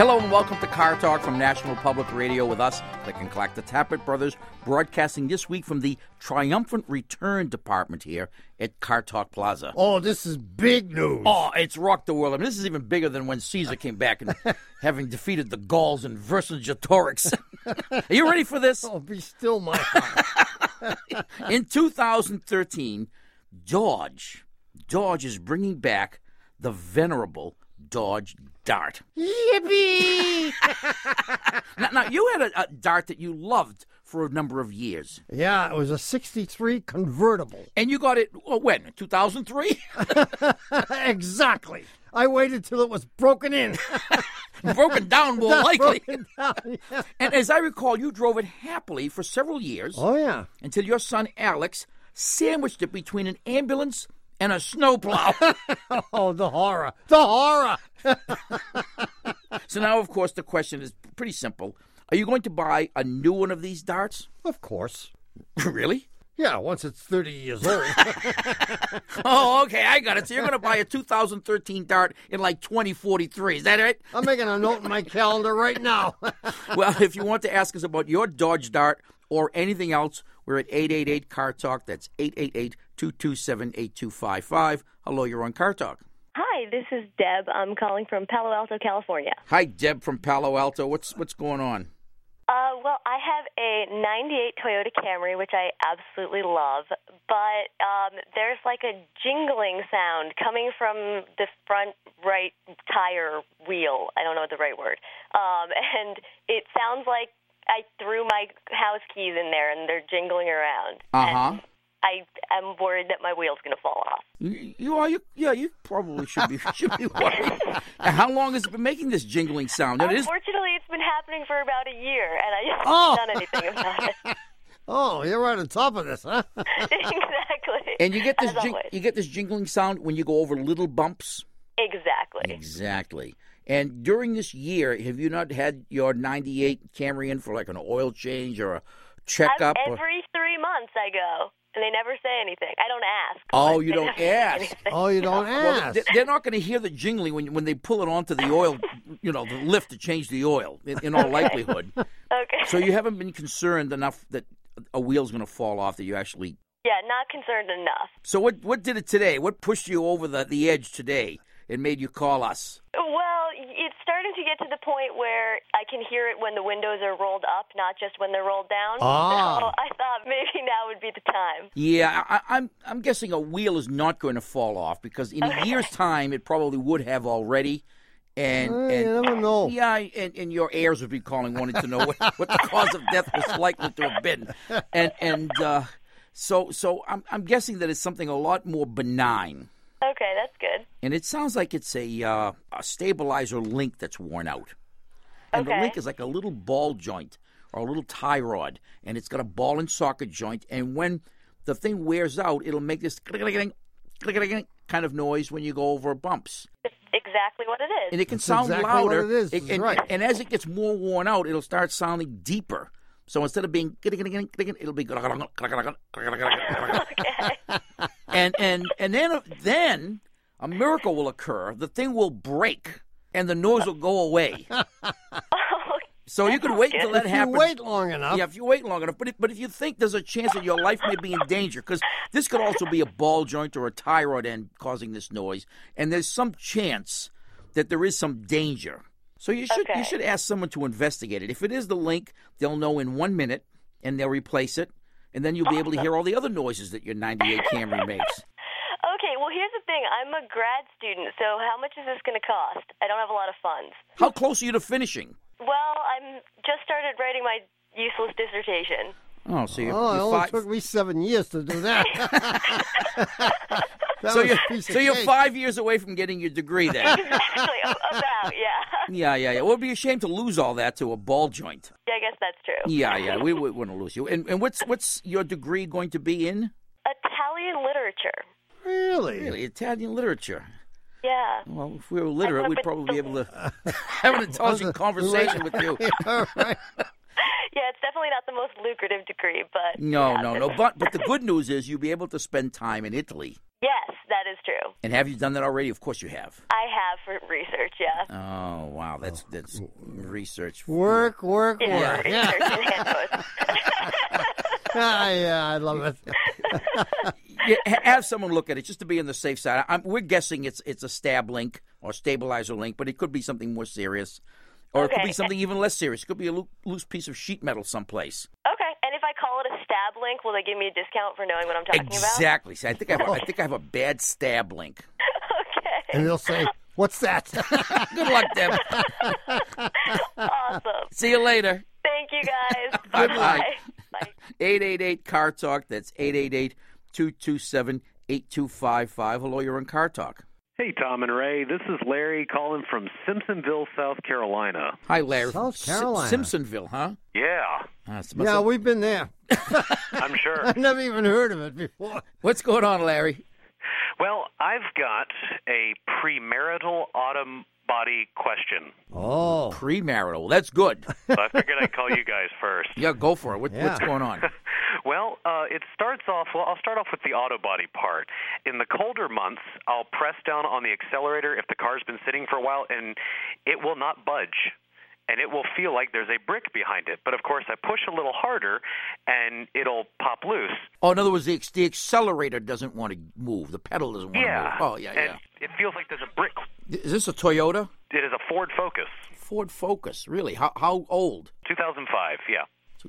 Hello and welcome to Car Talk from National Public Radio with us, Click and Clack, the Tappet Brothers, broadcasting this week from the Triumphant Return Department here at Car Talk Plaza. Oh, this is big news. Oh, it's rocked the world. I mean, this is even bigger than when Caesar came back and having defeated the Gauls in Vercingetorix. Are you ready for this? Oh, be still my heart. In 2013, Dodge is bringing back the venerable Dodge Dart. Yippee! Now, you had a Dart that you loved for a number of years. Yeah, it was a 63 convertible. And you got it, when, 2003? Exactly. I waited till it was broken in. Broken down, more likely. Broken down, yeah. And as I recall, you drove it happily for several years. Oh, yeah. Until your son, Alex, sandwiched it between an ambulance and a snowplow. Oh, the horror. The horror. So now, of course, the question is pretty simple. Are you going to buy a new one of these darts? Of course. Really? Yeah, once it's 30 years old. Oh, okay, I got it. So you're going to buy a 2013 Dart in like 2043. Is that it? I'm making a note in my calendar right now. Well, if you want to ask us about your Dodge Dart or anything else, we're at 888-CAR-TALK. That's 888-227-8255. Hello, you're on Car Talk. Hi, this is Deb. I'm calling from Palo Alto, California. Hi, Deb from Palo Alto. What's going on? Well, I have a 98 Toyota Camry, which I absolutely love, but there's like a jingling sound coming from the front right tire wheel. I don't know the right word. And it sounds like I threw my house keys in there, and they're jingling around. Uh-huh. And I am worried that my wheel's going to fall off. You probably should be worried. How long has it been making this jingling sound? Unfortunately, it's been happening for about a year, and I haven't done anything about it. Oh, you're right on top of this, huh? Exactly. And you get this jingling sound when you go over little bumps? Exactly. And during this year, have you not had your 98 Camry in for like an oil change or a checkup? Every 3 months I go. And they never say anything. I don't ask. Oh, you don't ask. Oh, you don't ask. Well, they're not going to hear the jingling when they pull it onto the oil, the lift to change the oil, in all likelihood. Okay. So you haven't been concerned enough that a wheel's going to fall off that you actually... Yeah, not concerned enough. So what did it today? What pushed you over the edge today and made you call us? Well, it's starting to get to the point where I can hear it when the windows are rolled up, not just when they're rolled down. Ah. So I thought maybe now would be the time. Yeah, I'm guessing a wheel is not going to fall off because in a year's time it probably would have already. And you never know. Yeah, and your heirs would be calling, wanting to know what the cause of death was likely to have been. So I'm guessing that it's something a lot more benign. Okay, that's good. And it sounds like it's a stabilizer link that's worn out. And the link is like a little ball joint or a little tie rod, and it's got a ball and socket joint. And when the thing wears out, it'll make this kind of noise when you go over bumps. It's exactly what it is. And it can That's sound exactly louder. what it is. Right. And as it gets more worn out, it'll start sounding deeper. So instead of being it'll be and then a miracle will occur. The thing will break and the noise will go away. So you can wait until that happens. If you wait long enough. Yeah, if you wait long enough. But if you think there's a chance that your life may be in danger, because this could also be a ball joint or a tie rod end causing this noise, and there's some chance that there is some danger. So you should ask someone to investigate it. If it is the link, they'll know in 1 minute, and they'll replace it, and then you'll be able to hear all the other noises that your 98 Camry makes. Okay, well, here's the thing. I'm a grad student, so how much is this going to cost? I don't have a lot of funds. How close are you to finishing? Well, I'm just started writing my useless dissertation. Oh, so it only took me 7 years to do that. So you're 5 years away from getting your degree then. Exactly, about, yeah. Yeah. It would be a shame to lose all that to a ball joint. Yeah, I guess that's true. Yeah, we wouldn't lose you. And what's your degree going to be in? Italian literature. Really? Italian literature. Yeah. Well, if we were literate, we'd probably be able to have an intelligent conversation with you. Right. Yeah, it's definitely not the most lucrative degree, but... No. But the good news is you'll be able to spend time in Italy. Yes, That is true. And have you done that already? Of course you have. I have for research, yeah. Oh, wow. That's research. Work. Yeah, Yeah. research and hand posts. Yeah, I love it. Yeah, have someone look at it just to be on the safe side. We're guessing it's a stab link or stabilizer link, but it could be something more serious. Or it could be something even less serious. It could be a loose piece of sheet metal someplace. Okay, and if I call it a stab link, will they give me a discount for knowing what I'm talking about? Exactly. See, I think I have a bad stab link. Okay. And they'll say, "What's that?" Good luck, Deb. Awesome. See you later. Thank you, guys. Bye-bye. Bye. 888-CAR-TALK. That's 888-227-8255. Hello, you're on Car Talk. Hey, Tom and Ray. This is Larry calling from Simpsonville, South Carolina. Hi, Larry. South Carolina. Simpsonville, huh? Yeah, Yeah, we've been there. I'm sure. I've never even heard of it before. What's going on, Larry? Well, I've got a premarital autumn body question. Oh. Premarital. That's good. So I figured I'd call you guys first. Yeah, go for it. What's going on? Well, it starts off, I'll start off with the auto body part. In the colder months, I'll press down on the accelerator if the car's been sitting for a while, and it will not budge. And it will feel like there's a brick behind it. But, of course, I push a little harder, and it'll pop loose. Oh, in other words, the accelerator doesn't want to move. The pedal doesn't want to move. Oh, yeah, and it feels like there's a brick. Is this a Toyota? It is a Ford Focus. Ford Focus, really? How old? 2005, yeah.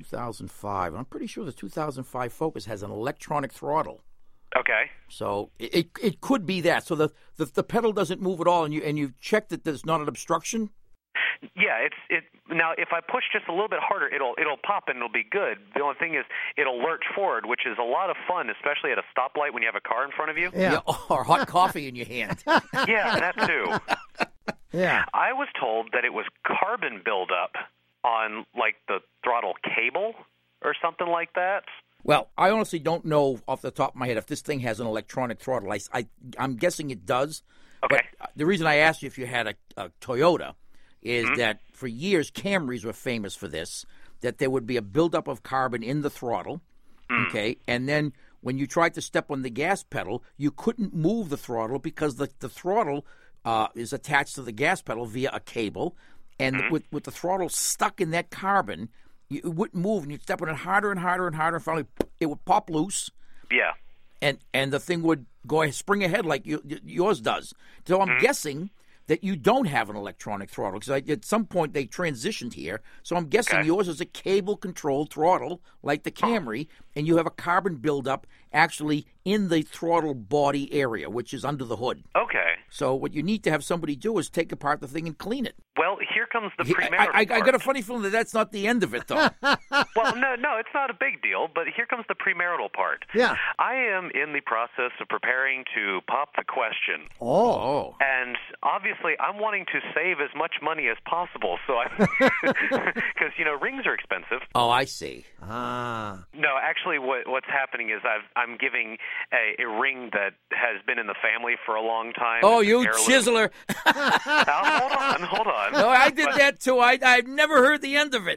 2005. I'm pretty sure the 2005 Focus has an electronic throttle. Okay. So it could be that. So the pedal doesn't move at all, and you've checked that there's not an obstruction? Yeah, now if I push just a little bit harder, it'll pop and it'll be good. The only thing is it'll lurch forward, which is a lot of fun, especially at a stoplight when you have a car in front of you. Yeah. Or hot coffee in your hand. Yeah, that too. Yeah. I was told that it was carbon buildup on like the throttle cable or something like that. Well, I honestly don't know off the top of my head if this thing has an electronic throttle. I'm guessing it does. Okay. But the reason I asked you if you had a Toyota is that for years Camrys were famous for this, that there would be a buildup of carbon in the throttle, okay, and then when you tried to step on the gas pedal, you couldn't move the throttle because the throttle is attached to the gas pedal via a cable, and with the throttle stuck in that carbon, it wouldn't move, and you'd step on it harder and harder and harder, and finally it would pop loose. Yeah. And the thing would go spring ahead like yours does. So I'm guessing that you don't have an electronic throttle because at some point they transitioned here. So I'm guessing yours is a cable-controlled throttle like the Camry, and you have a carbon buildup actually in the throttle body area, which is under the hood. Okay. So what you need to have somebody do is take apart the thing and clean it. Well, here comes the premarital I part. got a funny feeling that that's not the end of it, though. Well, no, it's not a big deal, but here comes the premarital part. Yeah. I am in the process of preparing to pop the question. Oh. And obviously, I'm wanting to save as much money as possible, so because rings are expensive. Oh, I see. Ah. No, actually, what's happening is I'm giving a ring that has been in the family for a long time. Oh, It's you an heirloom. chiseler. Hold on. No, I did that too. I've never heard the end of it.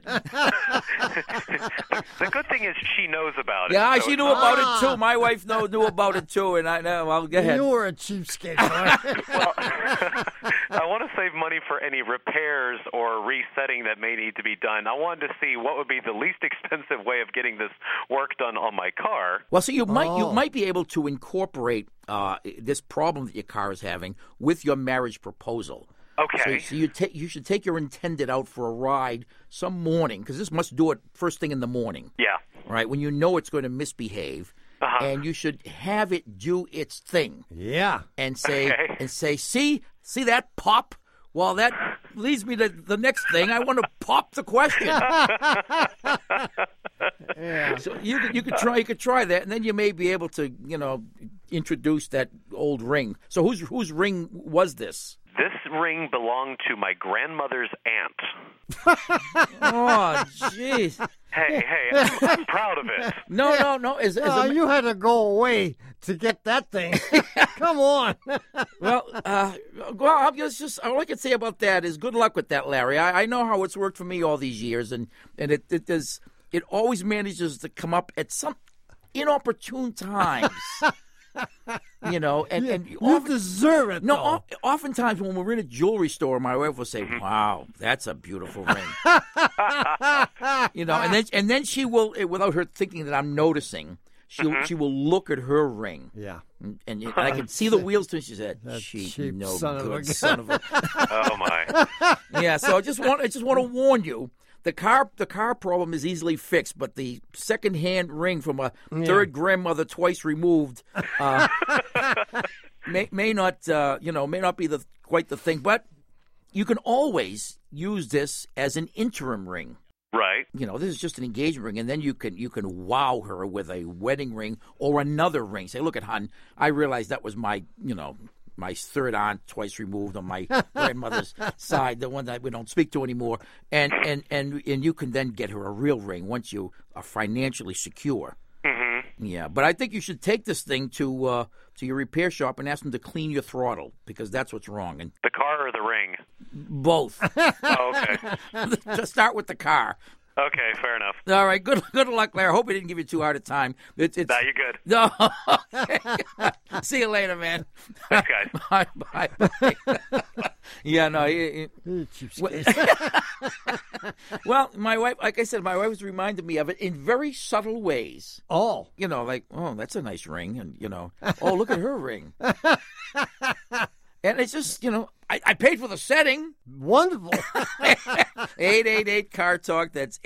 The good thing is she knows about it. Yeah, so she it's knew not- about it too. My wife knew about it too, and I know. Well, go ahead. You were a cheapskate, boy. Well, I want to save money for any repairs or resetting that may need to be done. I wanted to see what would be the least expensive way of getting this work done on my car. Well, so you might be able to incorporate this problem that your car is having with your marriage proposal. Okay. So you should take your intended out for a ride some morning, because this must do it first thing in the morning. Yeah. Right, when you know it's going to misbehave, and you should have it do its thing. Yeah. And say, Okay. see that pop? Well, that leads me to the next thing. I want to pop the question. Yeah. So you could try that, and then you may be able to introduce that old ring. So whose ring was this? This ring belonged to my grandmother's aunt. Oh, jeez. Hey, I'm proud of it. No. You had to go away to get that thing. Come on. Well, all I can say about that is good luck with that, Larry. I know how it's worked for me all these years, and it always manages to come up at some inopportune times. You know, and You deserve it, no, though. oftentimes when we're in a jewelry store, my wife will say, "Wow, that's a beautiful ring." You know, and then she will, without her thinking that I'm noticing, she will look at her ring. Yeah. And I can see the wheels turn. She said, That "Cheap, cheap no son of a good gun." son of a." Oh my! Yeah, so I just want to warn you. The car problem is easily fixed, but the second-hand ring from a third grandmother twice removed may not be quite the thing. But you can always use this as an interim ring. Right. You know, this is just an engagement ring, and then you can wow her with a wedding ring or another ring. Say, look at hon, I realized that was my third aunt twice removed on my grandmother's side, the one that we don't speak to anymore. And you can then get her a real ring once you are financially secure. Mm-hmm. Yeah, but I think you should take this thing to your repair shop and ask them to clean your throttle, because that's what's wrong. And The car or the ring? both. Oh, okay. To start with the car. Okay, fair enough. All right, good luck, Larry. I hope it didn't give you too hard a time. Nah, you're good. No. Okay. See you later, man. Thanks, guys. Bye. Yeah, no. You cheapskate. Well, my wife, like I said, was reminded me of it in very subtle ways. Oh. You know, like, oh, that's a nice ring. And, you know, oh, look at her ring. And it's just, you know, I paid for the setting. Wonderful. 888 Car Talk. That's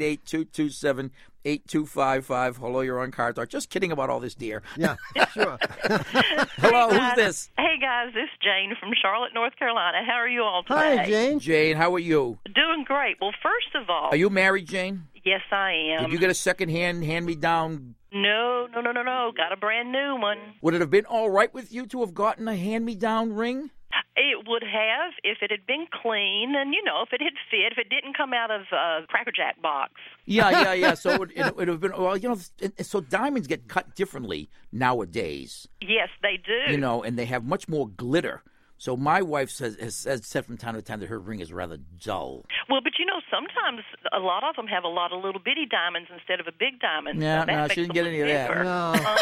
888-227-8255. Hello, you're on Car Talk. Just kidding about all this, dear. Yeah, sure. Hello, Hey, who's guys. this? Hey, guys, this is Jane from Charlotte, North Carolina. How are you all today? Hi, Jane. Jane, how are you? Doing great. Well, first of all, Are you married, Jane? yes, I am. Did you get a second-hand, hand-me-down? No. Got a brand new one. Would it have been all right with you to have gotten a hand-me-down ring? It would have if it had been clean and, you know, if it had fit, if it didn't come out of a Cracker Jack box. Yeah. So it would have been, well, you know, so diamonds get cut differently nowadays, Yes, they do. you know, and they have much more glitter. So my wife has said from time to time that her ring is rather dull. Well, but, you know, sometimes a lot of them have a lot of little bitty diamonds instead of a big diamond. Yeah, so that no, makes she didn't them get any look of that. bigger.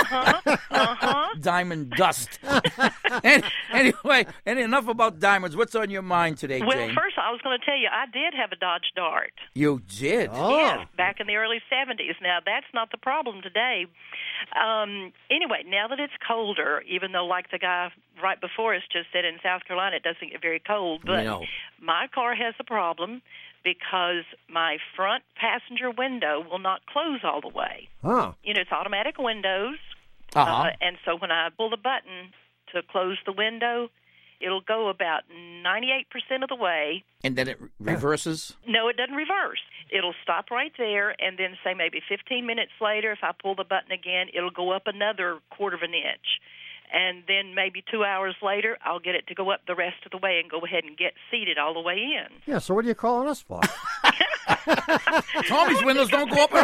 No. Diamond dust. Anyway, enough about diamonds. What's on your mind today, Well, Jane? first, I was going to tell you, I did have a Dodge Dart. You did? Oh. Yes, back in the early 70s. Now, that's not the problem today. Anyway, now that it's colder, even though, like the guy right before us just said, in South Carolina it doesn't get very cold, but No. my car has a problem because my front passenger window will not close all the way. Huh. You know, it's automatic windows, Uh-huh. and so when I pull the button to close the window, it'll go about 98% of the way. And then it reverses? No, it doesn't reverse. It'll stop right there, and then say maybe 15 minutes later, if I pull the button again, it'll go up another quarter of an inch. And then maybe 2 hours later, I'll get it to go up the rest of the way and go ahead and get seated all the way in. Yeah, so what are you calling us for? Tommy's windows don't go up at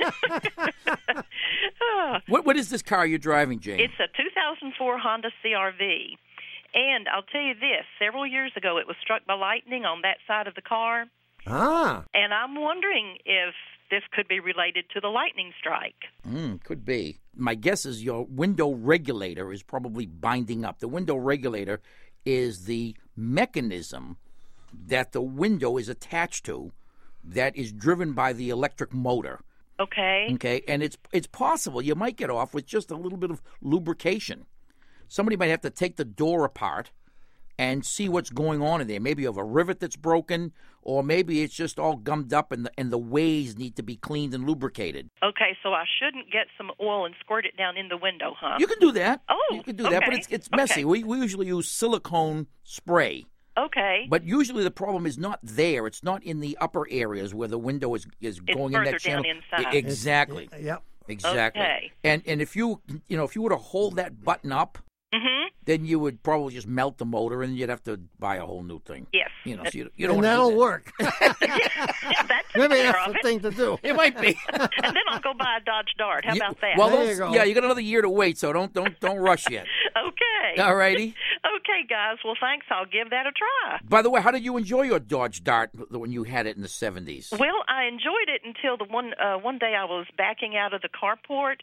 all. What is this car you're driving, Jane? It's a 2004 Honda CR-V. And I'll tell you this, several years ago it was struck by lightning on that side of the car. Ah. And I'm wondering if this could be related to the lightning strike. Could be. My guess is your window regulator is probably binding up. The window regulator is the mechanism that the window is attached to that is driven by the electric motor. Okay. Okay, and it's possible you might get off with just a little bit of lubrication. Somebody might have to take the door apart and see what's going on in there. Maybe you have a rivet that's broken, or maybe it's just all gummed up and the ways need to be cleaned and lubricated. Okay, so I shouldn't get some oil and squirt it down in the window, huh? You can do that. Oh, you can do that, but okay. it's messy. Okay. We usually use silicone spray. Okay. But usually the problem is not there. It's not in the upper areas where the window is going in further that channel. down inside. Exactly. Yep. Exactly. Okay. And if you were to hold that button up, Mm-hmm. then you would probably just melt the motor and you'd have to buy a whole new thing. Yes. You know, so you don't And want that'll to work. That's Maybe care that's of the it. thing to do. It might be. And then I'll go buy a Dodge Dart. How about that? Well, There you go. yeah, you got another year to wait, so don't rush yet. Okay. All righty. Okay, guys. Well, thanks. I'll give that a try. By the way, how did you enjoy your Dodge Dart when you had it in the 70s? Well, I enjoyed it until the one day I was backing out of the carport,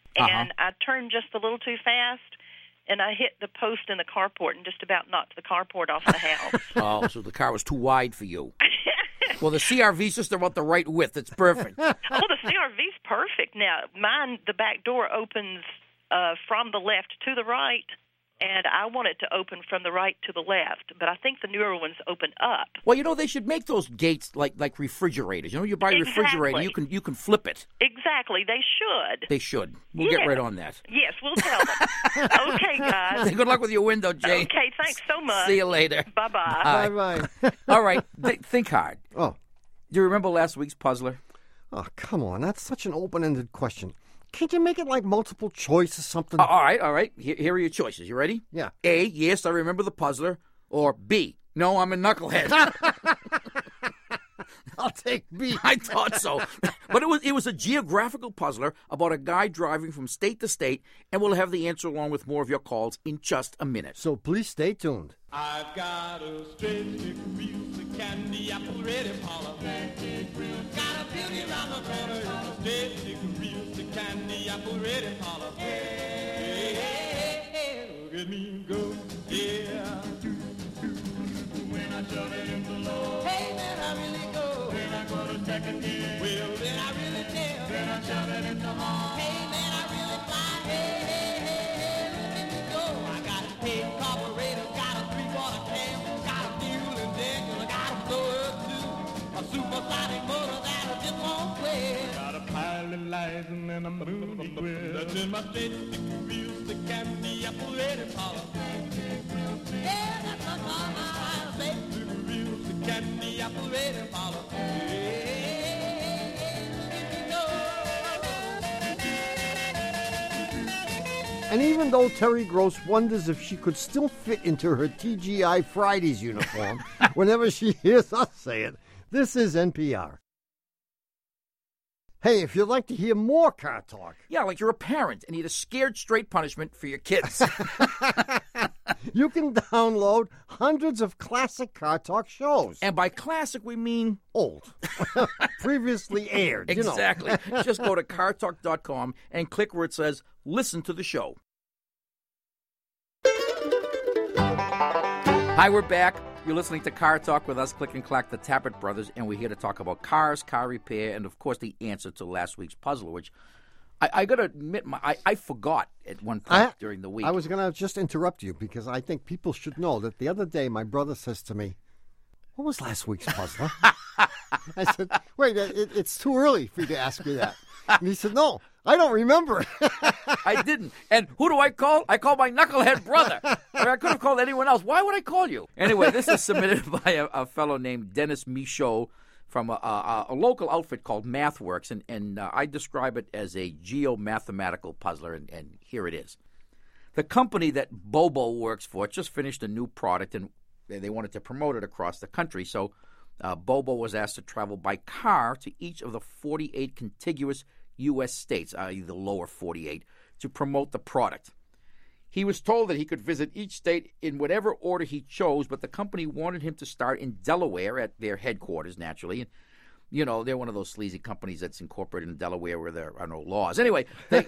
and I turned just a little too fast, and I hit the post in the carport and just about knocked the carport off the house. Oh, so the car was too wide for you. Well, the CRV's just about the right width. It's perfect. Oh, the CRV's perfect. Now, mine, the back door opens from the left to the right, and I want it to open from the right to the left. But I think the newer ones open up. Well, they should make those gates like refrigerators. You buy a refrigerator, you can flip it. Exactly. They should. They should. We'll get right on that. Yes, we'll tell them. Okay, guys. Good luck with your window, Jane. Okay, thanks so much. See you later. Bye-bye. Bye-bye. All right, think hard. Oh. Do you remember last week's puzzler? Oh, come on. That's such an open-ended question. Can't you make it like multiple choice or something? All right. Here are your choices. You ready? Yeah. A, yes, I remember the puzzler. Or B, no, I'm a knucklehead. I'll take B. I thought so. But it was a geographical puzzler about a guy driving from state to state, and we'll have the answer along with more of your calls in just a minute. So please stay tuned. I've got a straight stick of real candy apple ready parlor. Got a beauty around the corner. It's a straight stick of real candy apple ready parlor. Hey, look at me go, yeah. When I shove it in the Lord, hey, then I really go. When I go to second gear, well, then I really tell. Then I shove it in the heart, hey, then I really fly. Hey, look at me go. I got a paid carburetor, got a 3-water cam, got a fuel injector, got a blower too, a supersonic motor that just won't quit. Got a pile of lies and then a moody grill. That's in my straight stick of real stick candy apple ready parlor. Yeah, that's my car, my straight stick of real stick candy apple ready parlor. And even though Terry Gross wonders if she could still fit into her TGI Fridays uniform whenever she hears us say it, this is NPR. Hey, if you'd like to hear more car talk. Yeah, like you're a parent and you need a scared straight punishment for your kids. You can download hundreds of classic car talk shows. And by classic, we mean old. Previously aired. Exactly. Just go to cartalk.com and click where it says listen to the show. Hi, we're back. You're listening to Car Talk with us, Click and Clack, the Tappert Brothers, and we're here to talk about cars, car repair, and, of course, the answer to last week's puzzle, which I got to admit, I forgot at one point during the week. I was going to just interrupt you because I think people should know that the other day my brother says to me, what was last week's puzzle? I said, wait, it's too early for you to ask me that. And he said, no, I don't remember. I didn't. And who do I call? I call my knucklehead brother. Or I could have called anyone else. Why would I call you? Anyway, this is submitted by a fellow named Dennis Michaud from a local outfit called MathWorks, and I describe it as a geomathematical puzzler, and here it is. The company that Bobo works for just finished a new product, and they wanted to promote it across the country, so Bobo was asked to travel by car to each of the 48 contiguous U.S. states, i.e. the lower 48, to promote the product. He was told that he could visit each state in whatever order he chose, but the company wanted him to start in Delaware at their headquarters, naturally. And, they're one of those sleazy companies that's incorporated in Delaware where there are no laws. Anyway,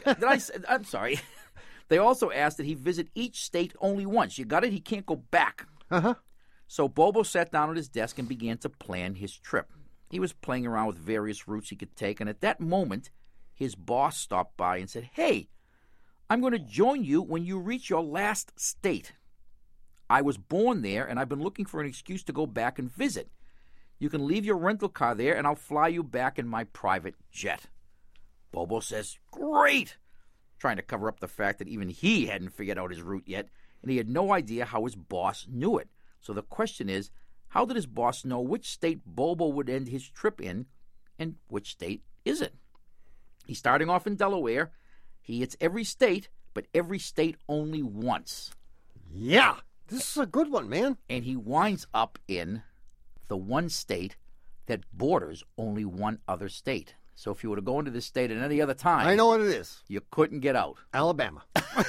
I'm sorry. They also asked that he visit each state only once. You got it? He can't go back. Uh-huh. So Bobo sat down at his desk and began to plan his trip. He was playing around with various routes he could take, and at that moment, his boss stopped by and said, "Hey, I'm going to join you when you reach your last state. I was born there, and I've been looking for an excuse to go back and visit. You can leave your rental car there, and I'll fly you back in my private jet." Bobo says, "Great!" trying to cover up the fact that even he hadn't figured out his route yet, and he had no idea how his boss knew it. So the question is, how did his boss know which state Bobo would end his trip in, and which state is it? He's starting off in Delaware. He hits every state, but every state only once. Yeah, this is a good one, man. And he winds up in the one state that borders only one other state. So if you were to go into this state at any other time, I know what it is. You couldn't get out. Alabama.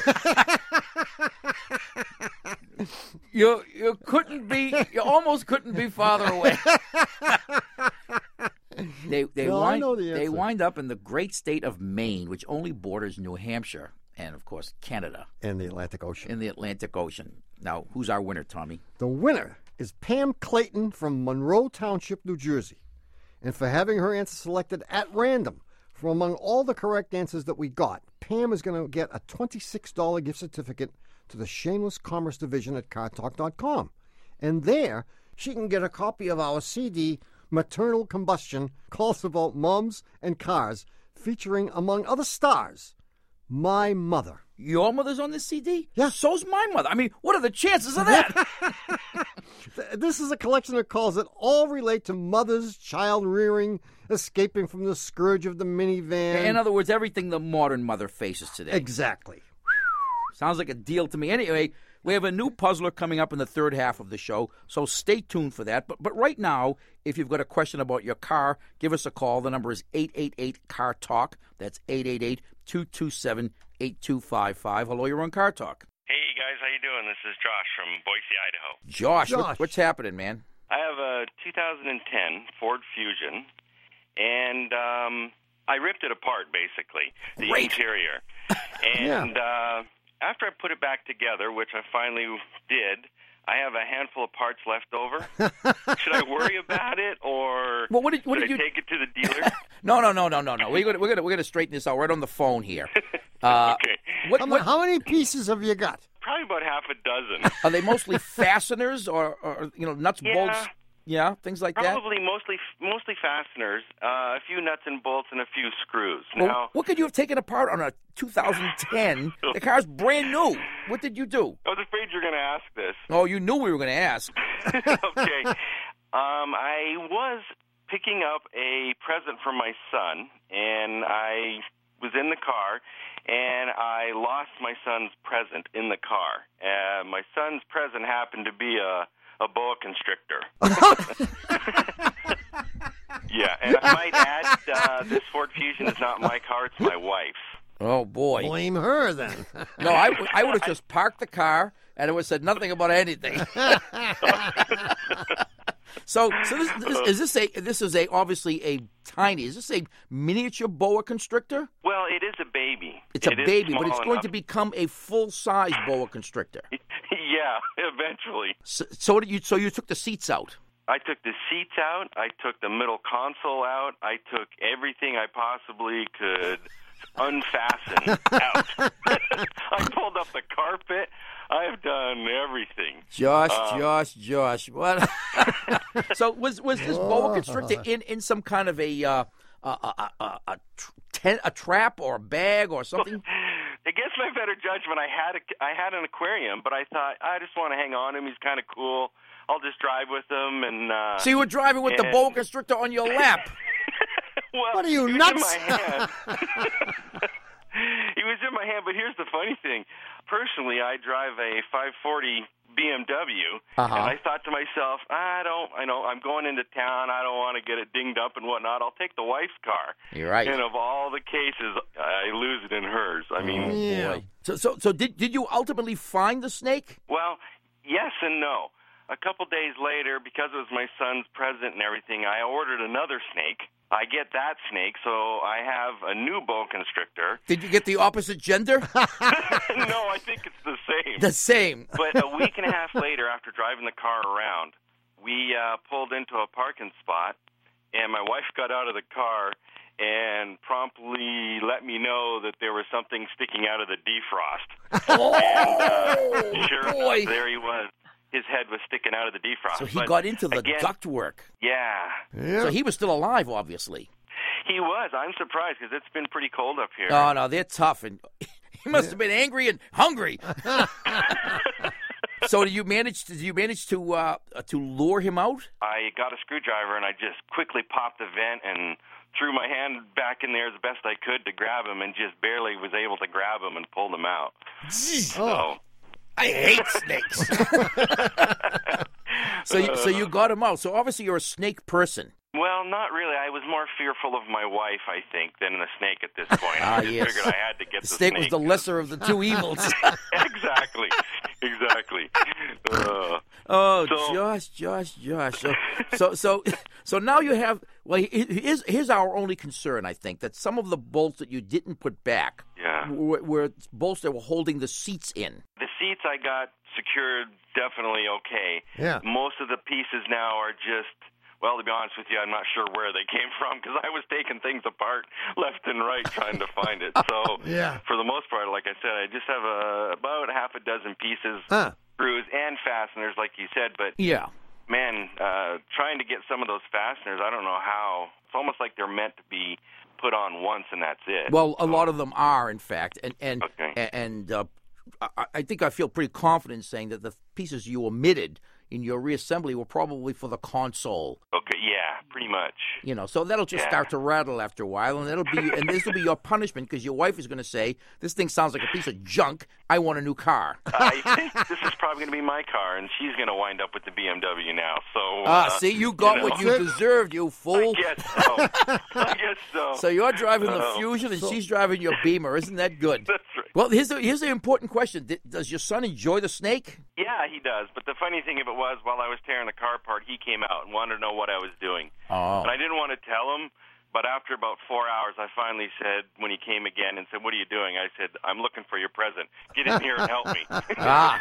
You almost couldn't be farther away. They No, I know the they answer. wind up in the great state of Maine, which only borders New Hampshire and, of course, Canada And the Atlantic Ocean. in the Atlantic Ocean. Now, who's our winner, Tommy? The winner is Pam Clayton from Monroe Township, New Jersey. And for having her answer selected at random from among all the correct answers that we got, Pam is going to get a $26 gift certificate to the Shameless Commerce Division at CarTalk.com. And there, she can get a copy of our CD, Maternal Combustion, Calls About Moms and Cars, featuring, among other stars, my mother. Your mother's on this CD? Yeah. So's my mother. I mean, what are the chances of that? This is a collection of calls that all relate to mothers, child rearing, escaping from the scourge of the minivan. In other words, everything the modern mother faces today. Exactly. Sounds like a deal to me. Anyway, we have a new puzzler coming up in the third half of the show, so stay tuned for that. But right now, if you've got a question about your car, give us a call. The number is 888-CAR-TALK. That's 888-227-8255. Hello, you're on Car Talk. Hey guys, how you doing? This is Josh from Boise, Idaho. Josh. Josh. What's happening, man? I have a 2010 Ford Fusion, and I ripped it apart, basically, the Great. interior. And after I put it back together, which I finally did, I have a handful of parts left over. Should I worry about it, or Well, what did should you I take it to the dealer? No. We're gonna straighten this out right on the phone here. Okay. How many pieces have you got? Probably about half a dozen. Are they mostly fasteners or nuts, Yeah. bolts? Yeah, things like that. Probably mostly fasteners, a few nuts and bolts, and a few screws. Well, Now, what could you have taken apart on a 2010? The car's brand new. What did you do? I was afraid you were going to ask this. Oh, you knew we were going to ask. Okay. I was picking up a present for my son, and I was in the car, and I lost my son's present in the car. My son's present happened to be a boa constrictor. Yeah, and I might add, this Ford Fusion is not my car, it's my wife's. Oh boy. Blame her then. No, I would have just parked the car and it would have said nothing about anything. So is this obviously a tiny? Is this a miniature boa constrictor? Well, it is a baby. It's a It is baby, but small it's going enough. to become a full-size boa constrictor. Yeah, eventually. So you took the seats out. I took the seats out. I took the middle console out. I took everything I possibly could unfasten out. I pulled up the carpet. I've done everything. Josh. What? So was this boa constrictor in some kind of a trap or a bag or something? Against my better judgment, I had an aquarium, but I thought I just want to hang on to him. He's kind of cool. I'll just drive with him, and So you were driving with the boa constrictor on your lap. well, What are you, he was nuts? In my hand. He was in my hand, but here's the funny thing. Personally, I drive a 540 BMW, and I thought to myself, I'm going into town. I don't want to get it dinged up and whatnot. I'll take the wife's car. You're right. And of all the cases, I lose it in hers. I mean, Yeah. Boy. So did you ultimately find the snake? well, yes and no. A couple days later, because it was my son's present and everything, I ordered another snake. I get that snake, so I have a new boa constrictor. Did you get the opposite gender? No, I think it's the same. The same. But a week and a half later, after driving the car around, we pulled into a parking spot, and my wife got out of the car and promptly let me know that there was something sticking out of the defrost. And sure boy. enough, there he was. His head was sticking out of the defrost. So he But got into the again, ductwork. Yeah, Yeah. So he was still alive, obviously. he was. I'm surprised because it's been pretty cold up here. Oh, no, they're tough. And he must have been angry and hungry. So did you manage to lure him out? I got a screwdriver and I just quickly popped the vent and threw my hand back in there as best I could to grab him, and just barely was able to grab him and pulled him out. So, I hate snakes. So you got him out. So obviously you're a snake person. well, not really. I was more fearful of my wife, I think, than the snake at this point. Ah, I just yes. figured I had to get The the snake was the lesser of the two evils. Exactly. Oh, So- Josh. So now you have. Well, here's our only concern. I think that some of the bolts that you didn't put back Yeah. were bolts that were holding the seats in. The seats I got secured definitely okay. Yeah. Most of the pieces now are just, well, to be honest with you, I'm not sure where they came from because I was taking things apart left and right trying to find it. So Yeah. for the most part, like I said, I just have about half a dozen pieces, Huh. screws, and fasteners, like you said. But, Yeah. man, trying to get some of those fasteners, I don't know how. It's almost like they're meant to be put on once and that's it. Well, a lot of them are, in fact, and Okay. I think I feel pretty confident in saying that the pieces you omitted in your reassembly were probably for the console. Okay, yeah, pretty much. You know, so that'll just Yeah. start to rattle after a while, and this will be your punishment because your wife is going to say, "This thing sounds like a piece of junk. I want a new car." I think this is probably going to be my car, and she's going to wind up with the BMW now. So, See, you got know. what you deserved, you fool. I guess so. I guess so. So you're driving the So- Fusion, and she's driving your Beamer. Isn't that good? That's right. Well, here's the important question: Does your son enjoy the snake? Yeah, he does. But the funny thing of it was, while I was tearing the car apart, he came out and wanted to know what I was doing. Oh. And I didn't want to tell him. But after about 4 hours, I finally said, when he came again and said, "What are you doing?" I said, "I'm looking for your present. Get in here and help me." Ah.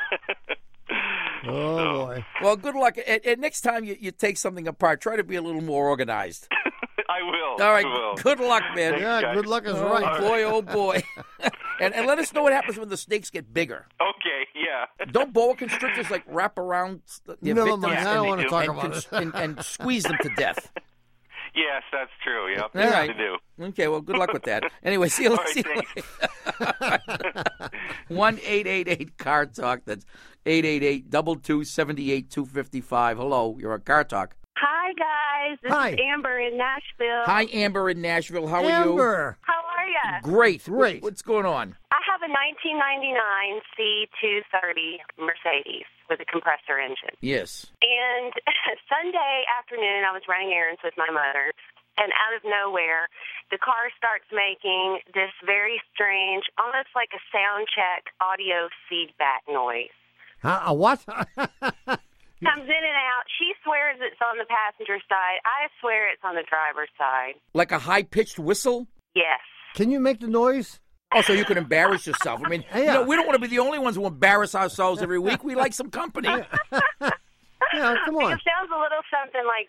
Oh, boy. Well, good luck. And next time you take something apart, try to be a little more organized. I will. All right. I will. Good luck, man. Thanks, Yeah, guys. good luck is Oh, right. boy, oh, boy. and let us know what happens when the snakes get bigger. Okay, yeah. Don't boa constrictors like wrap around their Never victims mind. I don't want to talk and, about it. and squeeze them to death? Yes, that's true. Yep. All right. To do. Okay, well, good luck with that. Anyway, see you All right, later. thanks. 1-888-CAR Talk. That's 888-227-8255. Hello, you're on Car Talk. Hi, guys. This Hi. is Amber in Nashville. Hi, Amber in Nashville. How are you? Amber. How are you? Great. Great. What's going on? I have a 1999 C230 Mercedes with a compressor engine. Yes. And Sunday afternoon, I was running errands with my mother, and out of nowhere, the car starts making this very strange, almost like a sound check audio feedback noise. A what? Comes in and out. She swears it's on the passenger side. I swear it's on the driver's side. Like a high-pitched whistle? Yes. Can you make the noise? Oh, so you can embarrass yourself. I mean, Yeah. we don't want to be the only ones who embarrass ourselves every week. We like some company. Yeah, come on. It sounds a little something like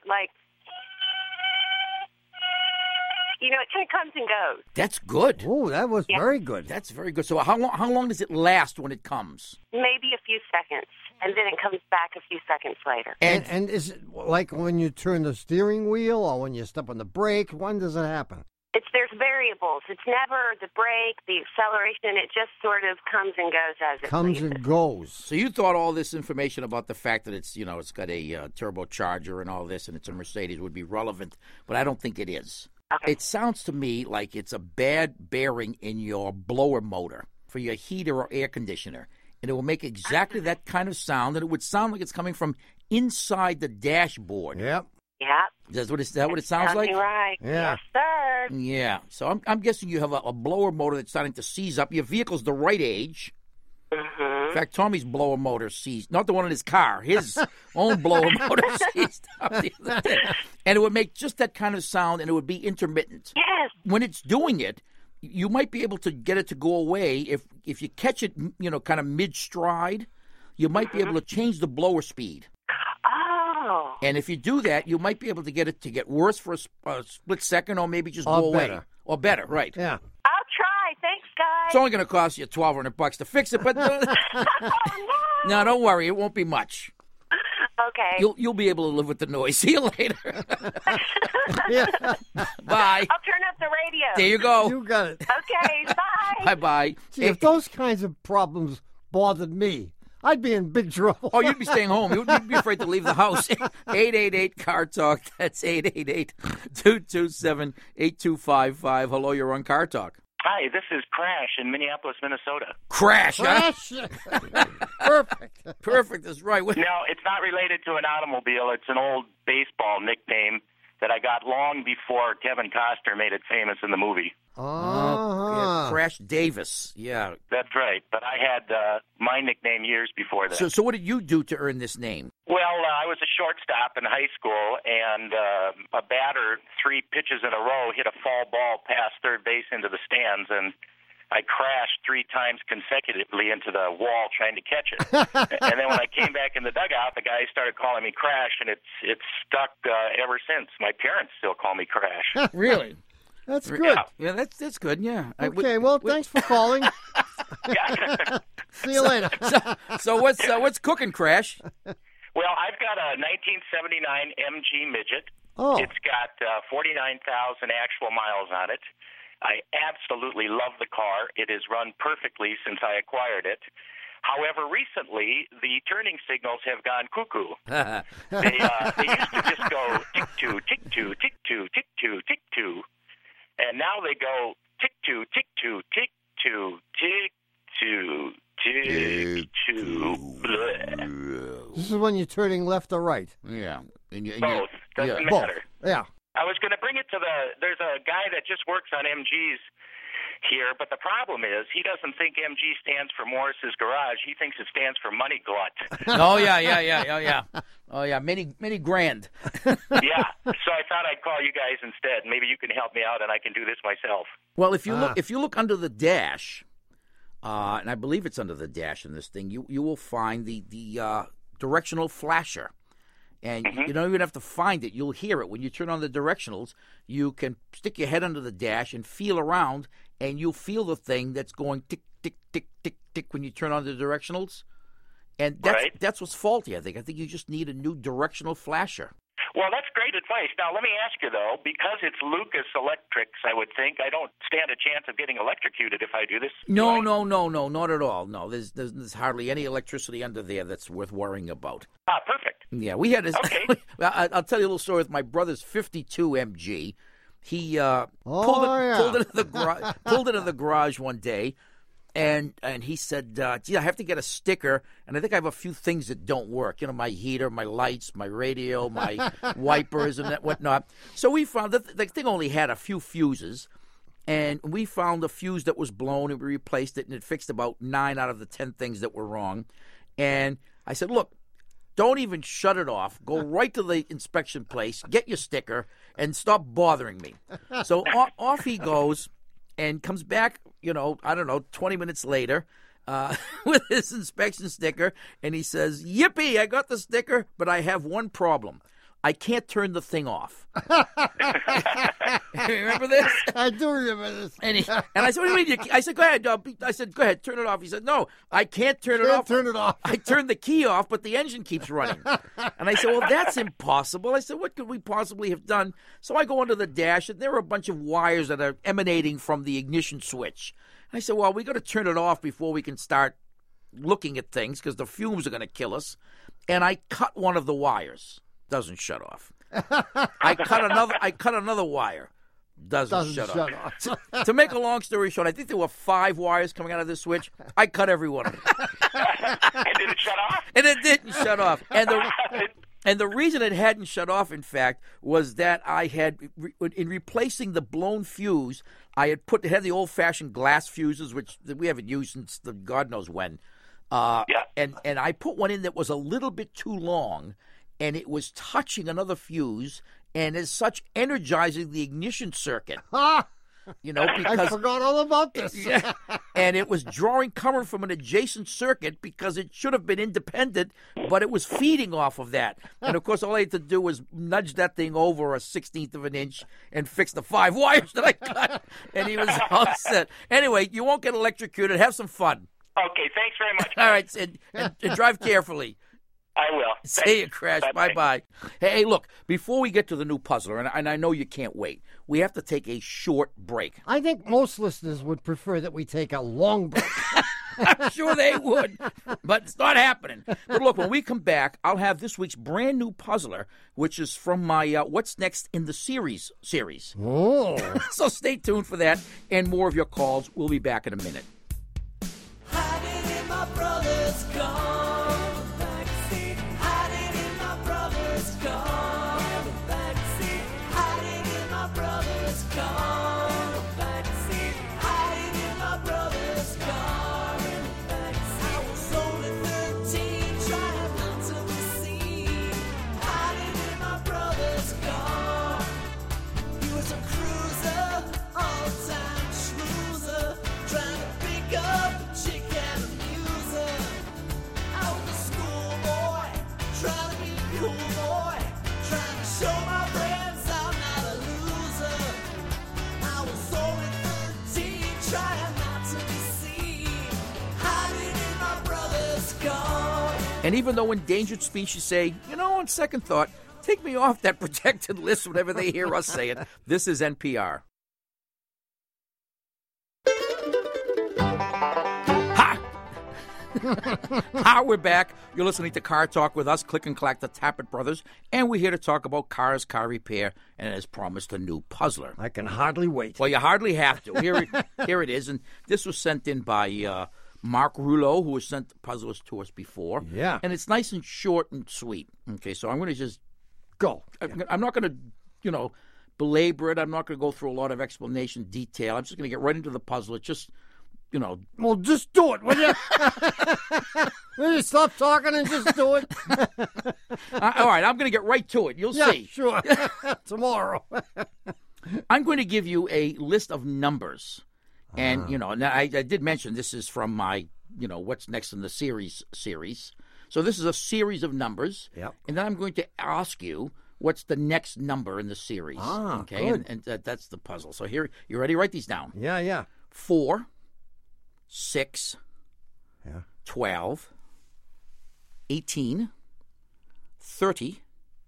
you know, it kind of comes and goes. That's good. Oh, that was very good. That's very good. So how long does it last when it comes? Maybe a few seconds, and then it comes back a few seconds later. And is it like when you turn the steering wheel or when you step on the brake? When does it happen? There's variables. It's never the brake, the acceleration. It just sort of comes and goes as it Comes pleases. and goes. So you thought all this information about the fact that it's it's got a turbocharger and all this, and it's a Mercedes would be relevant, but I don't think it is. Okay. It sounds to me like it's a bad bearing in your blower motor for your heater or air conditioner, and it will make exactly that kind of sound, and it would sound like it's coming from inside the dashboard. Yep. Yeah. Is that what it sounds like? Right. Yeah. Yes, sir. Yeah. So I'm guessing you have a blower motor that's starting to seize up. Your vehicle's the right age. Mm-hmm. In fact, Tommy's blower motor seized, not the one in his car, his own blower motor seized up the other day. And it would make just that kind of sound, and it would be intermittent. Yes. When it's doing it, you might be able to get it to go away. If you catch it, kind of mid-stride, you might be able to change the blower speed. Oh. And if you do that, you might be able to get it to get worse for a split second, or maybe just Or go better. away. Or better, right. Yeah. I'll try. Thanks, guys. It's only going to cost you $1,200 to fix it, but no, don't worry, it won't be much. Okay. You'll be able to live with the noise. See you later. Yeah. Bye. I'll turn up the radio. There you go. You got it. Okay. Bye. Bye bye. See, if those kinds of problems bothered me, I'd be in big trouble. Oh, you'd be staying home. You'd be afraid to leave the house. 888-CAR-TALK. That's 888-227-8255. Hello, you're on Car Talk. Hi, this is Crash in Minneapolis, Minnesota. Crash, huh? Crash. Perfect. Perfect. That's right. No, it's not related to an automobile. It's an old baseball nickname. that I got long before Kevin Costner made it famous in the movie. Yeah, Crash Davis. Yeah. That's right. But I had my nickname years before that. So what did you do to earn this name? Well, I was a shortstop in high school, and a batter 3 pitches in a row hit a foul ball past third base into the stands, and I crashed 3 times consecutively into the wall trying to catch it. And then when I came back in the dugout, the guys started calling me Crash, and it's stuck ever since. My parents still call me Crash. Really? That's good. Yeah, that's good. Yeah. Okay. Thanks for calling. Yeah. See you later. So what's cooking, Crash? Well, I've got a 1979 MG Midget. Oh. It's got 49,000 actual miles on it. I absolutely love the car. It has run perfectly since I acquired it. However, recently, the turning signals have gone cuckoo. They used to just go tick-two, tick-two, tick-two, tick-two, tick-two. And now they go tick-two, tick-two, tick-two, tick-two, tick-two, bleh. This is when you're turning left or right. Yeah. Both. Doesn't matter. Yeah. I was going to bring it to there's a guy that just works on MGs here, but the problem is he doesn't think MG stands for Morris's Garage. He thinks it stands for Money Glut. Oh, yeah. Oh, yeah, many grand. Yeah, so I thought I'd call you guys instead. Maybe you can help me out and I can do this myself. Well, if you look under the dash, and I believe it's under the dash in this thing, you will find the directional flasher. And you don't even have to find it. You'll hear it. When you turn on the directionals, you can stick your head under the dash and feel around, and you'll feel the thing that's going tick, tick, tick, tick, tick when you turn on the directionals. And that's what's faulty, I think. I think you just need a new directional flasher. Well, that's great advice. Now, let me ask you, though, because it's Lucas Electrics, I would think, I don't stand a chance of getting electrocuted if I do this. No, not at all. No, there's hardly any electricity under there that's worth worrying about. Ah, perfect. Yeah, we had this. Okay. I'll tell you a little story with my brother's 52 MG. He pulled it into the garage one day, and he said, gee, I have to get a sticker, and I think I have a few things that don't work. You know, my heater, my lights, my radio, my wipers, and whatnot. So we found that the thing only had a few fuses, and we found a fuse that was blown, and we replaced it, and it fixed about 9 out of the 10 things that were wrong. And I said, look, don't even shut it off. Go right to the inspection place, get your sticker, and stop bothering me. So off he goes and comes back, 20 minutes later with his inspection sticker, and he says, yippee, I got the sticker, but I have one problem. I can't turn the thing off. Remember this? I do remember this. And I said, what do you mean? I said, go ahead. I said, go ahead, turn it off. He said, no, I can't turn it off. Turn it off. I turned the key off, but the engine keeps running. And I said, well, that's impossible. I said, what could we possibly have done? So I go under the dash, and there are a bunch of wires that are emanating from the ignition switch. I said, well, we got to turn it off before we can start looking at things because the fumes are going to kill us. And I cut one of the wires. Doesn't shut off. I cut another wire. Doesn't shut off. To make a long story short, I think there were 5 wires coming out of this switch. I cut every one of them. And did it shut off? And it didn't shut off. And the reason it hadn't shut off, in fact, was that I had, in replacing the blown fuse, I had had the old-fashioned glass fuses, which we haven't used since God knows when. And I put one in that was a little bit too long, and it was touching another fuse, and as such, energizing the ignition circuit. Because I forgot all about this. Yeah, and it was drawing current from an adjacent circuit because it should have been independent, but it was feeding off of that. And, of course, all I had to do was nudge that thing over a 16th of an inch and fix the 5 wires that I cut, and he was all set. Anyway, you won't get electrocuted. Have some fun. Okay, thanks very much. All right, and drive carefully. I will. See you, Crash. Bye-bye. Hey, look, before we get to the new puzzler, and I know you can't wait, we have to take a short break. I think most listeners would prefer that we take a long break. I'm sure they would, but it's not happening. But look, when we come back, I'll have this week's brand new puzzler, which is from my What's Next in the series. Oh. So stay tuned for that and more of your calls. We'll be back in a minute. Hiding in my brother's car, backseat. Hiding in my brother's car, backseat. And even though endangered species say, on second thought, take me off that protected list whenever they hear us say it, this is NPR. Hi, we're back. You're listening to Car Talk with us, Click and Clack, the Tappet Brothers, and we're here to talk about cars, car repair, and as promised, a new puzzler. I can hardly wait. Well, you hardly have to. Here it is, and this was sent in by Mark Rouleau, who has sent puzzlers to us before. Yeah. And it's nice and short and sweet. Okay, so I'm going to just go. I'm not going to, belabor it. I'm not going to go through a lot of explanation, detail. I'm just going to get right into the puzzle. It's just... Well, just do it, will you? Will you stop talking and just do it? All right, I'm going to get right to it. You'll see. Sure. Tomorrow. I'm going to give you a list of numbers. And, now I did mention this is from my, what's next in the series. So this is a series of numbers. Yep. And then I'm going to ask you what's the next number in the series. Okay, good. And that's the puzzle. So here, you ready? Write these down. Yeah. 4, 6, 12, 18, 30,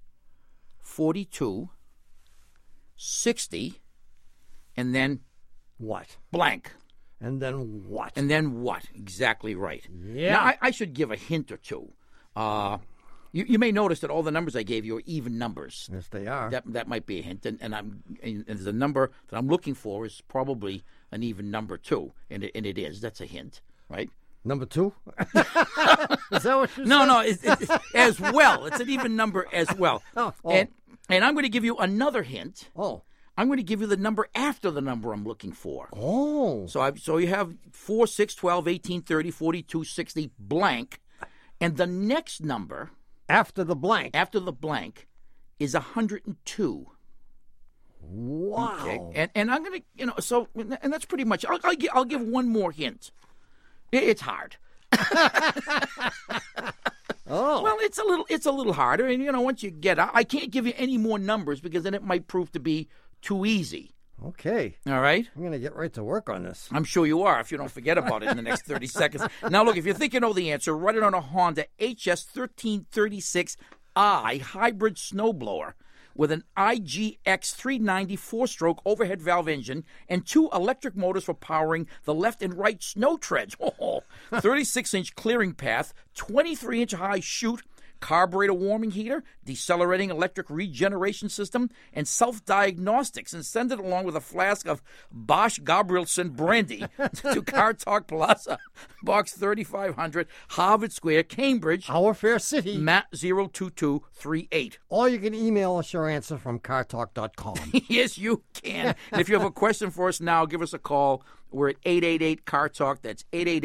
42, 60, and then what? Blank. And then what? And then what? Exactly right. Yeah. Now, I should give a hint or two. You may notice that all the numbers I gave you are even numbers. Yes, they are. That might be a hint. And the number that I'm looking for is probably an even number, too. And it is. That's a hint, right? Number 2? Is that what you said? No, it's as well. It's an even number as well. Oh. And I'm going to give you another hint. Oh. I'm going to give you the number after the number I'm looking for. Oh. So you have 4, 6, 12, 18, 30, 42, 60, blank. And the next number... After the blank is 102. Wow. Okay. And I'm going to, and that's pretty much, I'll give one more hint. It's hard. Oh. Well, it's a little harder. And, once you get out, I can't give you any more numbers because then it might prove to be too easy. Okay. All right? I'm going to get right to work on this. I'm sure you are if you don't forget about it in the next 30 seconds. Now, look, if you think you know the answer, write it on a Honda HS1336i hybrid snowblower with an IGX 390 4-stroke overhead valve engine and 2 electric motors for powering the left and right snow treads. 36-inch clearing path, 23-inch high chute, carburetor warming heater, decelerating electric regeneration system, and self-diagnostics, and send it along with a flask of Bosch Gabrielson brandy to Car Talk Plaza, Box 3500, Harvard Square, Cambridge. Our fair city. Matt 02238. Or you can email us your answer from cartalk.com. Yes, you can. And if you have a question for us now, give us a call. We're at 888-CAR-TALK. That's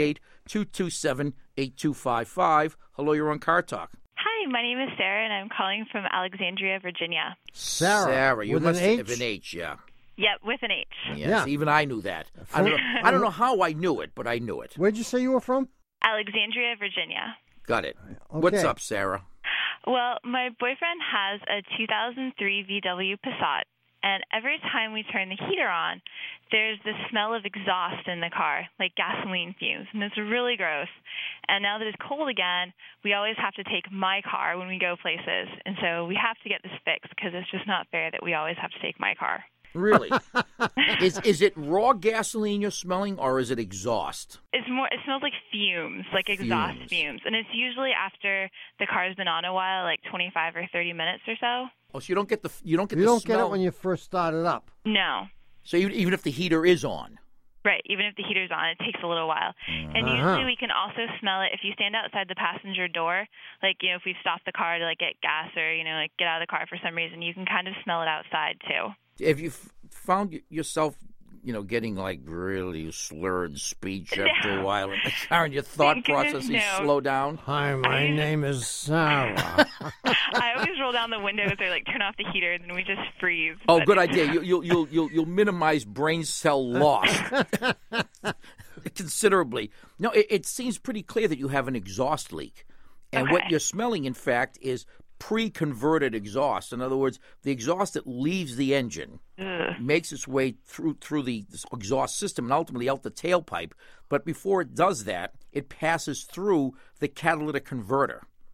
888-227-8255. Hello, you're on Car Talk. Hi, my name is Sarah, and I'm calling from Alexandria, Virginia. Sarah, you with must an H? have an H, yeah. Yep, with an H. Yes, Yeah. even I knew that. I don't know how I knew it, but I knew it. Where'd you say you were from? Alexandria, Virginia. Got it. Okay. What's up, Sarah? Well, my boyfriend has a 2003 VW Passat, and every time we turn the heater on, there's the smell of exhaust in the car, like gasoline fumes, and it's really gross. And now that it's cold again, we always have to take my car when we go places, and so we have to get this fixed because it's just not fair that we always have to take my car. Really? Is it raw gasoline you're smelling, or is it exhaust? It smells like fumes, like exhaust fumes. And it's usually after the car's been on a while, like 25 or 30 minutes or so. Oh, so you don't get the smell. Get it when you first start it up. No. So even if the heater is on. Right, even if the heater's on, it takes a little while. And usually we can also smell it if you stand outside the passenger door, like, if we've stopped the car to, get gas or, get out of the car for some reason, you can kind of smell it outside, too. Have you found yourself, getting, really slurred speech after a while in the car and your thought processes slow down? Hi, my name is Sarah. I always roll down the windows or, turn off the heater, and then we just freeze. Oh, good idea. You'll minimize brain cell loss considerably. No, it seems pretty clear that you have an exhaust leak. And what you're smelling, in fact, is pre-converted exhaust. In other words, the exhaust that leaves the engine makes its way through the exhaust system and ultimately out the tailpipe. But before it does that, it passes through the catalytic converter.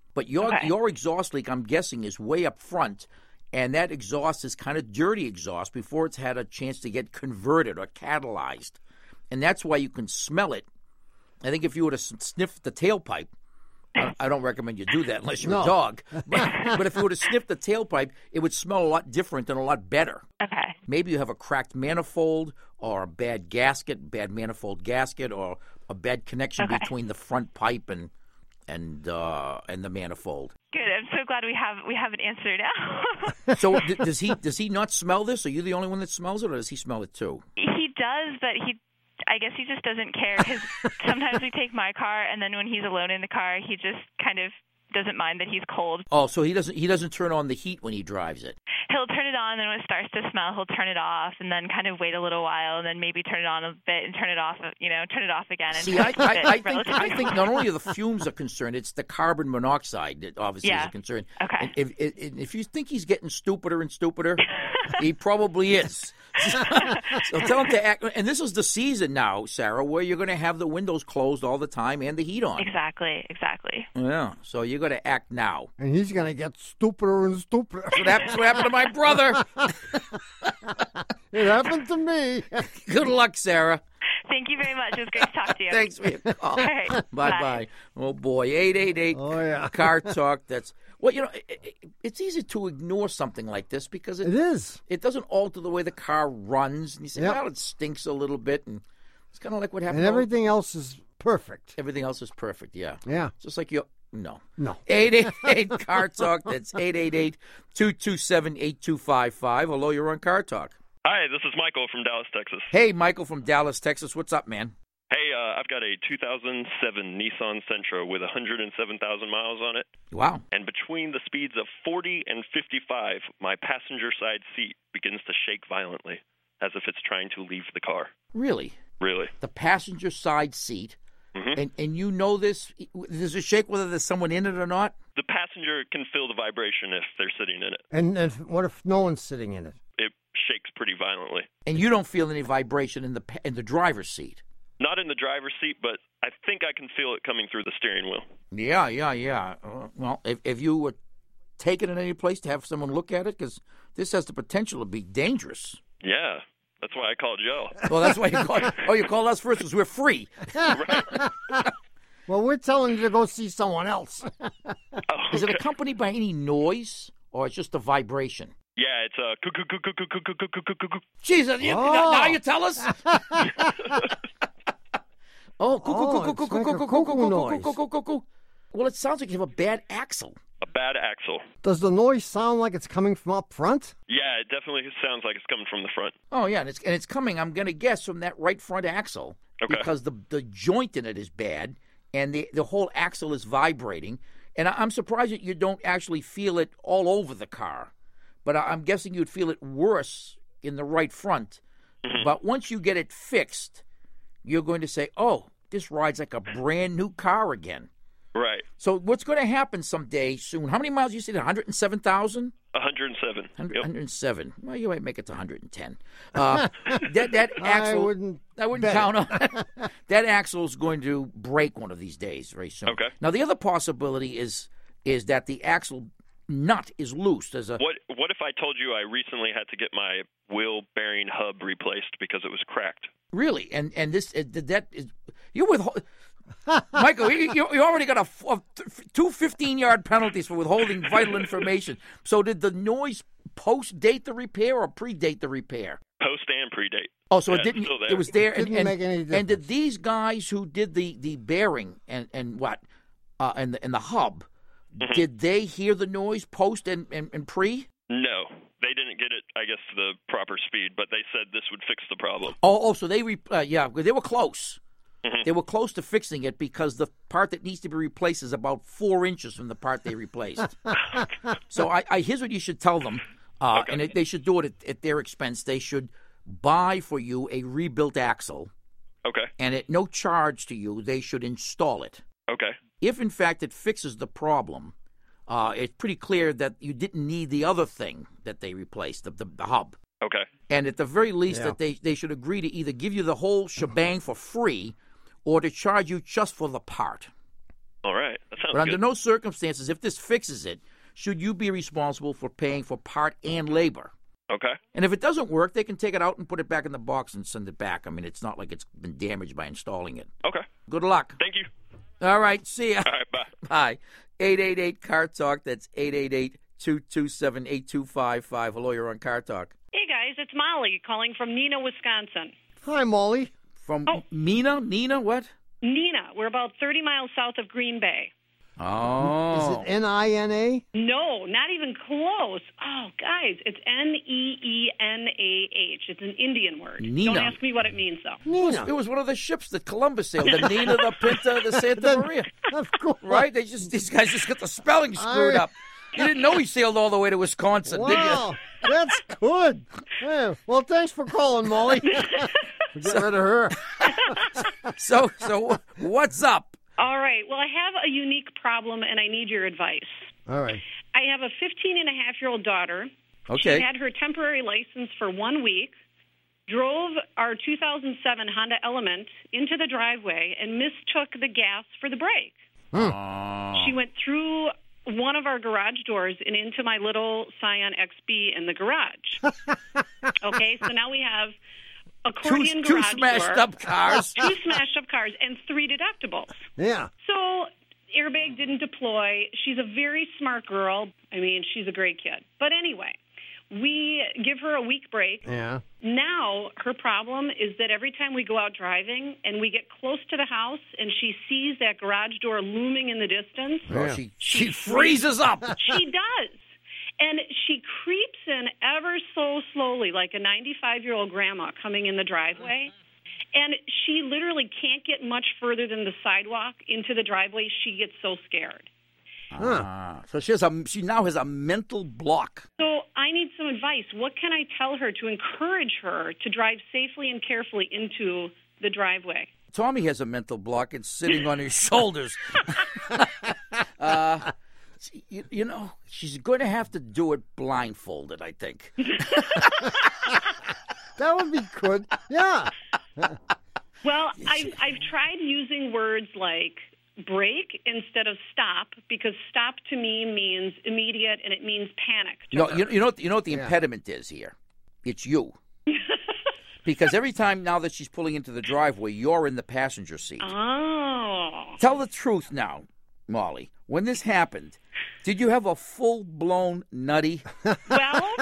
But your exhaust leak, I'm guessing, is way up front, and that exhaust is kind of dirty exhaust before it's had a chance to get converted or catalyzed. And that's why you can smell it. I think if you were to sniff the tailpipe, I don't recommend you do that unless you're a dog. But if you were to sniff the tailpipe, it would smell a lot different and a lot better. Okay. Maybe you have a cracked manifold or a bad gasket, bad manifold gasket, or a bad connection between the front pipe and the manifold. Good. I'm so glad we have an answer now. So does he not smell this? Are you the only one that smells it, or does he smell it too? He does, but I guess he just doesn't care, because sometimes we take my car, and then when he's alone in the car, he just kind of doesn't mind that he's cold. Oh, so he doesn't turn on the heat when he drives it. He'll turn it on, and when it starts to smell, he'll turn it off, and then kind of wait a little while, and then maybe turn it on a bit and turn it off again. And see, I think not only are the fumes a concern, it's the carbon monoxide that obviously is a concern. Okay. And if you think he's getting stupider and stupider, he probably is. So tell him to act. And this is the season now, Sarah, where you're going to have the windows closed all the time and the heat on. Exactly. Yeah. So you got to act now. And he's going to get stupider and stupider. That's what happened to my brother. It happened to me. Good luck, Sarah. Thank you very much. It was great to talk to you. Thanks for your call. All right. Bye. Oh, boy. 888 Car Talk. That's... Well, it's easy to ignore something like this because it is. It doesn't alter the way the car runs. And you say, well, it stinks a little bit. And it's kind of like what happened. And everything else is perfect. Everything else is perfect, yeah. Yeah. Just like you... No. 888 Car Talk. That's 888-227-8255. Hello, you're on Car Talk. Hi, this is Michael from Dallas, Texas. Hey, Michael from Dallas, Texas. What's up, man? Hey, I've got a 2007 Nissan Sentra with 107,000 miles on it. Wow. And between the speeds of 40 and 55, my passenger side seat begins to shake violently, as if it's trying to leave the car. Really? Really. The passenger side seat. Mm-hmm. And you know this? Does it shake whether there's someone in it or not? The passenger can feel the vibration if they're sitting in it. And what if no one's sitting in it? It shakes pretty violently. And you don't feel any vibration in the driver's seat? Not in the driver's seat, but I think I can feel it coming through the steering wheel. Yeah. Well, if you were taken it any place to have someone look at it, because this has the potential to be dangerous. Yeah. That's why I called Joe. Well, that's why you called. Oh, you called us first because we're free. Well, we're telling you to go see someone else. Is it accompanied by any noise, or it's just a vibration? Yeah, it's a cuckoo. Jesus, now you tell us. Cuckoo. Well, it sounds like you have a bad axle. A bad axle. Does the noise sound like it's coming from up front? Yeah, it definitely sounds like it's coming from the front. Oh, yeah, and it's coming, I'm going to guess, from that right front axle. Okay. Because the joint in it is bad, and the whole axle is vibrating. And I'm surprised that you don't actually feel it all over the car. But I'm guessing you'd feel it worse in the right front. Mm-hmm. But once you get it fixed, you're going to say, oh, this rides like a brand new car again. Right. So what's going to happen someday soon? How many miles you said? 107,000? 107. 107. Well, you might make it to 110. That axle, I wouldn't count on. That axle is going to break one of these days very soon. Okay. Now the other possibility is that the axle nut is loose. What if I told you I recently had to get my wheel bearing hub replaced because it was cracked? Really? And this that is you with. Michael, you already got two 15-yard penalties for withholding vital information. So did the noise post-date the repair or predate the repair? Post and predate. Oh, so it didn't. It was there. It didn't make any difference. And did these guys who did the bearing and the hub, mm-hmm. did they hear the noise post and pre? No. They didn't get it, I guess, to the proper speed, but they said this would fix the problem. Oh, so they were close. Mm-hmm. They were close to fixing it because the part that needs to be replaced is about 4 inches from the part they replaced. So here's what you should tell them, okay. And they should do it at their expense. They should buy for you a rebuilt axle. Okay. And at no charge to you, they should install it. Okay. If, in fact, it fixes the problem, it's pretty clear that you didn't need the other thing that they replaced, the hub. Okay. And at the very least, that they should agree to either give you the whole shebang for free or to charge you just for the part. All right. That sounds But under good. no circumstances, if this fixes it, should you be responsible for paying for part and labor. Okay. And if it doesn't work, they can take it out and put it back in the box and send it back. I mean, it's not like it's been damaged by installing it. Okay. Good luck. Thank you. All right, see ya. All right, bye. Bye. 888-CAR-TALK. That's 888-227-8255. Hello, you're on Car Talk. Hey, guys, it's Molly calling from Neenah, Wisconsin. Hi, Molly. From Nina, what? Neenah. We're about 30 miles south of Green Bay. Oh. Is it Nina? No, not even close. Oh, guys, it's Neeanah. It's an Indian word. Neenah. Don't ask me what it means, though. Nina. It was one of the ships that Columbus sailed, the Nina, the Pinta, the Santa Maria. Of course. Right? These guys just got the spelling screwed up. You didn't know he sailed all the way to Wisconsin, did you? Wow, that's good. Yeah. Well, thanks for calling, Molly. Get rid of her. So what's up? All right. Well, I have a unique problem, and I need your advice. All right. I have a 15-and-a-half-year-old daughter. Okay. She had her temporary license for 1 week, drove our 2007 Honda Element into the driveway, and mistook the gas for the brake. She went through one of our garage doors and into my little Scion XB in the garage. Okay, so now we have accordion two garage smashed door, up cars. 2 smashed up cars, and 3 deductibles. Yeah. So airbag didn't deploy. She's a very smart girl. I mean, she's a great kid. But anyway, we give her a week break. Yeah. Now her problem is that every time we go out driving and we get close to the house and she sees that garage door looming in the distance, She freezes up. she does. And she creeps in ever so slowly, like a 95-year-old grandma coming in the driveway. And she literally can't get much further than the sidewalk into the driveway. She gets so scared. So she now has a mental block. So I need some advice. What can I tell her to encourage her to drive safely and carefully into the driveway? Tommy has a mental block. It's sitting on his shoulders. You know, she's going to have to do it blindfolded, I think. That would be good. Yeah. Well, I've tried using words like break instead of stop, because stop to me means immediate and it means panic. No, you know what the impediment is here? It's you. Because every time now that she's pulling into the driveway, you're in the passenger seat. Oh. Tell the truth now, Molly. When this happened, did you have a full-blown nutty? Well,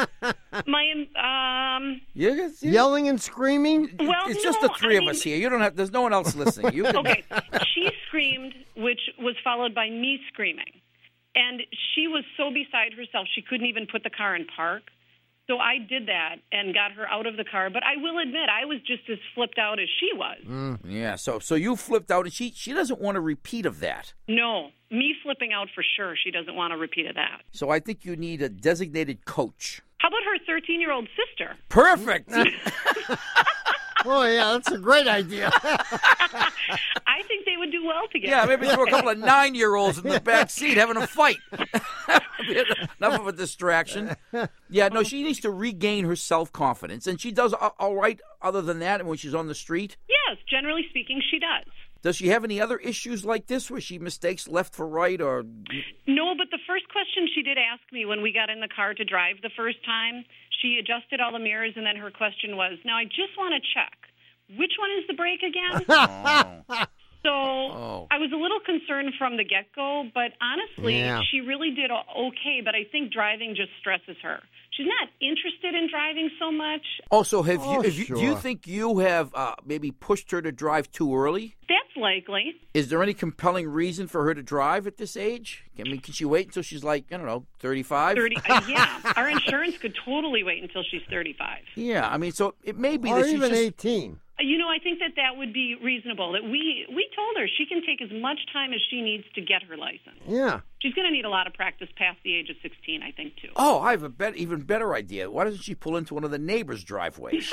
yelling and screaming? Well, it's just the three of us here. You don't have. There's no one else listening. You can, Okay, she screamed, which was followed by me screaming. And she was so beside herself, she couldn't even put the car in park. So I did that and got her out of the car. But I will admit, I was just as flipped out as she was. Yeah, so you flipped out, and she doesn't want a repeat of that. No, me flipping out for sure. She doesn't want a repeat of that. So I think you need a designated coach. How about her 13-year-old sister? Perfect. Oh, yeah, that's a great idea. I think they would do well together. Yeah, maybe throw a couple of 9-year-olds in the back seat having a fight. Enough of a distraction. Yeah, no, she needs to regain her self-confidence, and she does all right other than that when she's on the street. Yes, generally speaking, she does. Does she have any other issues like this where she mistakes left for right or... No, but the first question she did ask me when we got in the car to drive the first time, she adjusted all the mirrors, and then her question was, now I just want to check, which one is the brake again? So I was a little concerned from the get-go, but honestly, she really did okay, but I think driving just stresses her. She's not interested in driving so much. Oh, so do you think you have maybe pushed her to drive too early? That's likely. Is there any compelling reason for her to drive at this age? I mean, can she wait until she's like, I don't know, 35? 30, yeah. Our insurance could totally wait until she's 35. Yeah, I mean, so it may be or that she's even just... 18. You know, I think that would be reasonable. That we told her she can take as much time as she needs to get her license. Yeah. She's going to need a lot of practice past the age of 16, I think, too. Oh, I have a even better idea. Why doesn't she pull into one of the neighbors' driveways?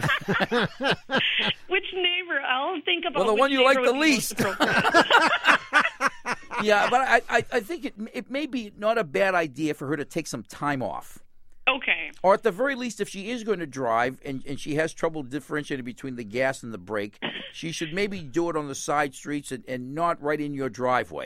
Which neighbor? I'll think about. Well, the one you like the least. Yeah, but I think it may be not a bad idea for her to take some time off. Okay. Or at the very least, if she is going to drive and she has trouble differentiating between the gas and the brake, she should maybe do it on the side streets and not right in your driveway.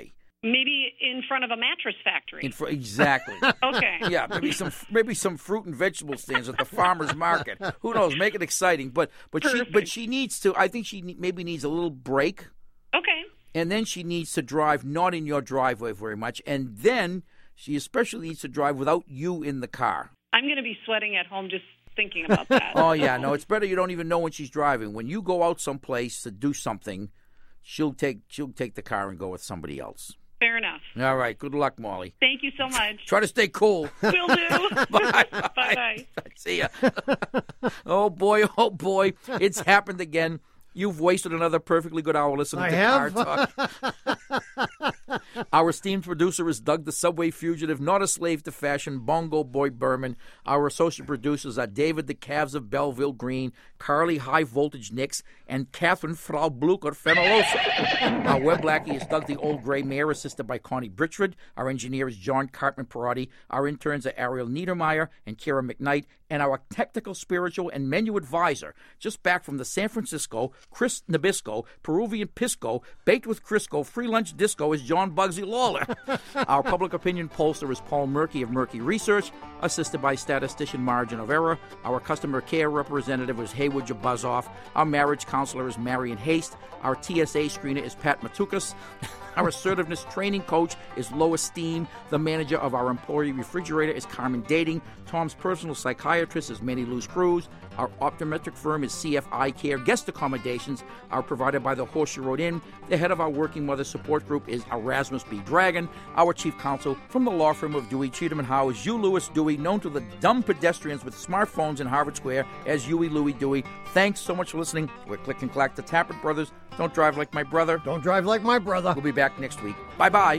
Maybe in front of a mattress factory. Exactly. Okay. Yeah, maybe some fruit and vegetable stands at the farmer's market. Who knows? Make it exciting. But she needs to. I think she maybe needs a little break. Okay. And then she needs to drive not in your driveway very much. And then she especially needs to drive without you in the car. I'm going to be sweating at home just thinking about that. Oh yeah, no, it's better you don't even know when she's driving. When you go out someplace to do something, she'll take the car and go with somebody else. Fair enough. All right. Good luck, Molly. Thank you so much. Try to stay cool. Will do. Bye. Bye-bye. See ya. Oh, boy. It's happened again. You've wasted another perfectly good hour listening to Car Talk. Our esteemed producer is Doug the Subway Fugitive, not a slave to fashion, Bongo Boy Berman. Our associate producers are David the Calves of Belleville Green, Carly High Voltage Nix, and Catherine Frau Blucher Fenolosa. Our web lackey is Doug the Old Gray Mare, assisted by Connie Britchford. Our engineer is John Cartman Perotti. Our interns are Ariel Niedermeyer and Kara McKnight. And our technical, spiritual, and menu advisor, just back from the San Francisco, Chris Nabisco, Peruvian Pisco, baked with Crisco, free lunch disco is John Bugsy Lawler. Our public opinion pollster is Paul Murky of Murky Research, assisted by statistician Margin of Error. Our customer care representative is Haywood Jabuzoff. Our marriage counselor is Marion Haste. Our TSA screener is Pat Matukas. Our assertiveness training coach is Lois Steen. The manager of our employee refrigerator is Carmen Dating. Tom's personal psychiatrist is Manny Luz Cruz. Our optometric firm is CF Eye Care. Guest accommodations are provided by the Horseshoe Road Inn. The head of our Working Mother Support Group is Erasmus B. Dragon. Our chief counsel from the law firm of Dewey, Cheatham & Howe is Hugh Lewis Dewey, known to the dumb pedestrians with smartphones in Harvard Square as Huey Louie Dewey. Thanks so much for listening. We're Click and Clack, the Tappert Brothers. Don't drive like my brother. Don't drive like my brother. We'll be back next week. Bye-bye.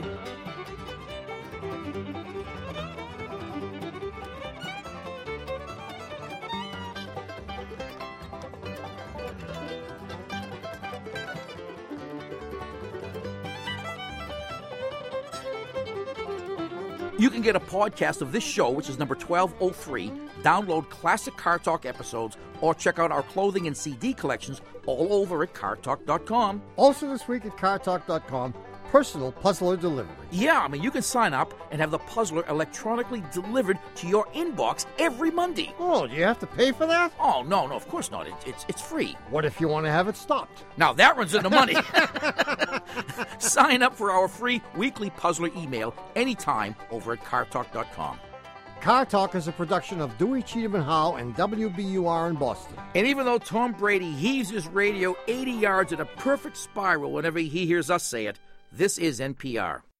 You can get a podcast of this show, which is number 1203, download classic Car Talk episodes, or check out our clothing and CD collections all over at CarTalk.com. Also this week at CarTalk.com, personal puzzler delivery. Yeah, I mean, you can sign up and have the puzzler electronically delivered to your inbox every Monday. Oh, do you have to pay for that? Oh, no, of course not. It's free. What if you want to have it stopped? Now, that runs into money. Sign up for our free weekly puzzler email anytime over at CarTalk.com. Car Talk is a production of Dewey, Cheatham & Howe and WBUR in Boston. And even though Tom Brady heaves his radio 80 yards in a perfect spiral whenever he hears us say it, this is NPR.